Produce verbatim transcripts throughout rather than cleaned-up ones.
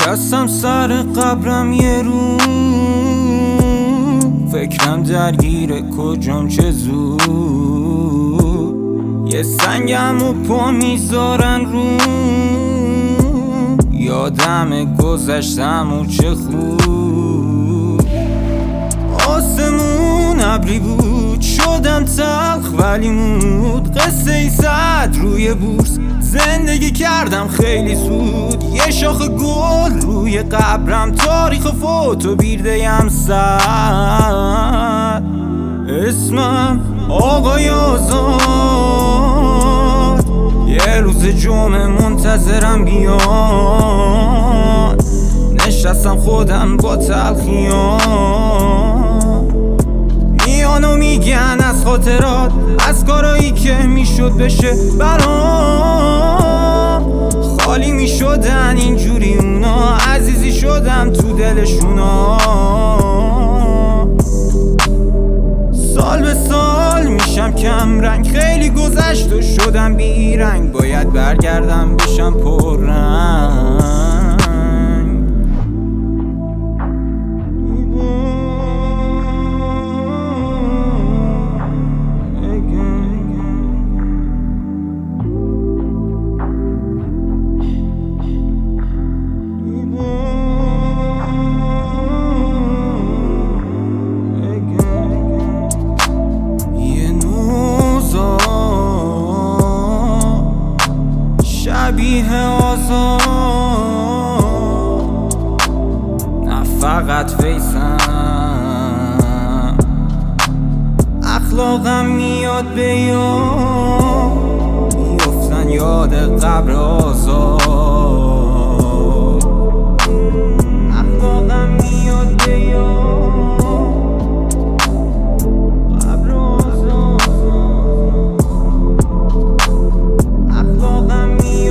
نشستم سر قبرم یه رو، فکرم درگیره کجام چه زود. یه سنگم و پا میذارن رو، یادم گذشتم و چه خوب. آسمون ابری بود شدم تلخ ولی مود، قصه ای زد روی بورس زندگی کردم خیلی سود. یه شاخ گل روی قبرم تاریخ فوتو بیرده‌ام سد. اسمم آقای آزاد، یه روز جمعه منتظرم بیان. نشستم خودم با تلخیان، میان و میگن از خاطرات، از کارایی که میشد بشه برام. خالی میشدن اینجوری اونا، عزیزی شدم تو دلشونا. سال به سال میشم کم رنگ، خیلی گذشت و شدم بی رنگ. باید برگردم بشم پر رنگ. شبیه آزاد نه فقط فیسم، اخلاقم میاد به یاد، میفتن یاد قبر آزاد. اخلاقم میاد به یاد، قبر آزاد. اخلاقم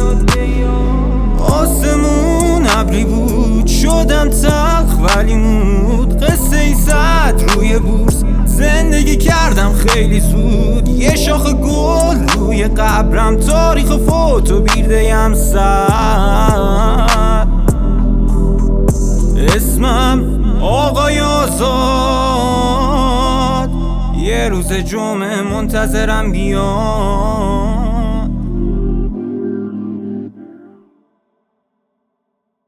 آسمون ابری بود شدم تلخ ولی مود، قصه ای زد روی بورس زندگی کردم خیلی زود. یه شاخ گل روی قبرم تاریخ فوتو بیرده‌ام سد. اسمم آقای آزاد، یه روز جمعه منتظرم بیان.